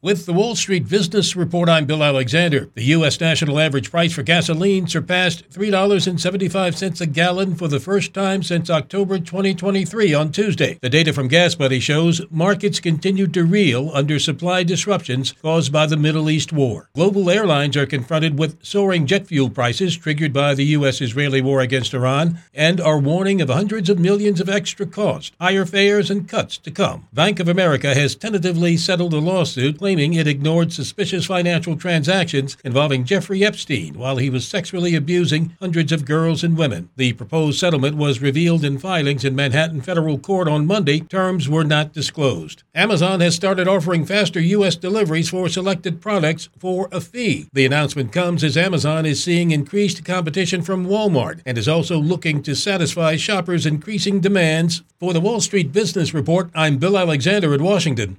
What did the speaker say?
With the Wall Street Business Report, I'm Bill Alexander. The U.S. national average price for gasoline surpassed $3.75 a gallon for the first time since October 2023 on Tuesday. The data from GasBuddy shows markets continued to reel under supply disruptions caused by the Middle East war. Global airlines are confronted with soaring jet fuel prices triggered by the U.S.-Israeli war against Iran and are warning of hundreds of millions of extra costs, higher fares, and cuts to come. Bank of America has tentatively settled a lawsuit claiming it ignored suspicious financial transactions involving Jeffrey Epstein while he was sexually abusing hundreds of girls and women. The proposed settlement was revealed in filings in Manhattan federal court on Monday. Terms were not disclosed. Amazon has started offering faster U.S. deliveries for selected products for a fee. The announcement comes as Amazon is seeing increased competition from Walmart and is also looking to satisfy shoppers' increasing demands. For the Wall Street Business Report, I'm Bill Alexander in Washington.